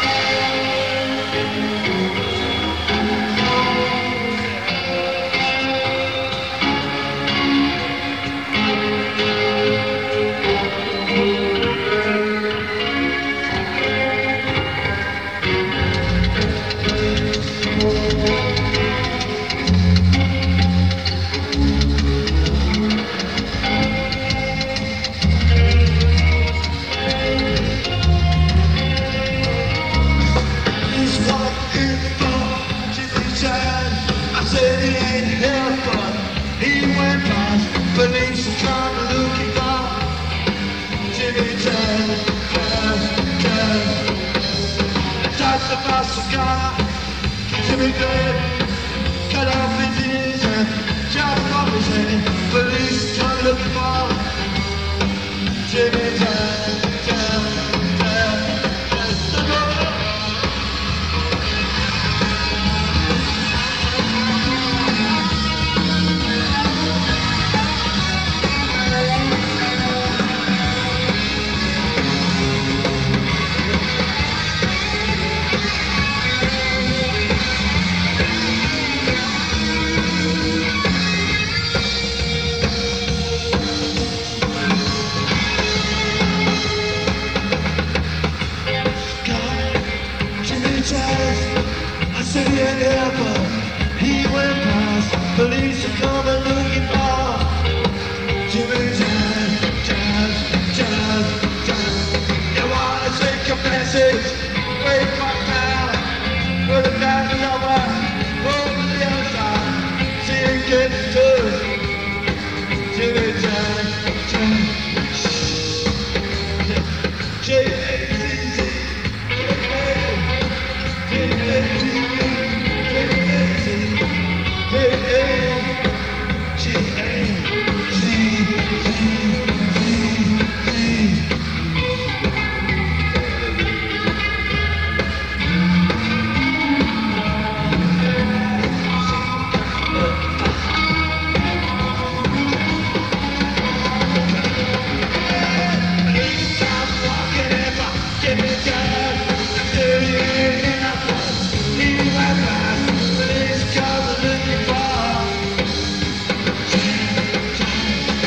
Police come looking for Jimmy Chan, touch the cigar, Jimmy dead, cut off his ears and chop off his head. Police come looking for Jimmy Chan. I said he ain't ever, he went past. Police are coming looking for Jimmy Chan. You wanna take a message, wait right now, with a back number, over the other side, see you get to Jimmy Chan. J-A-Z-Z.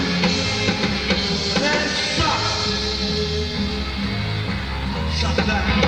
Stop that.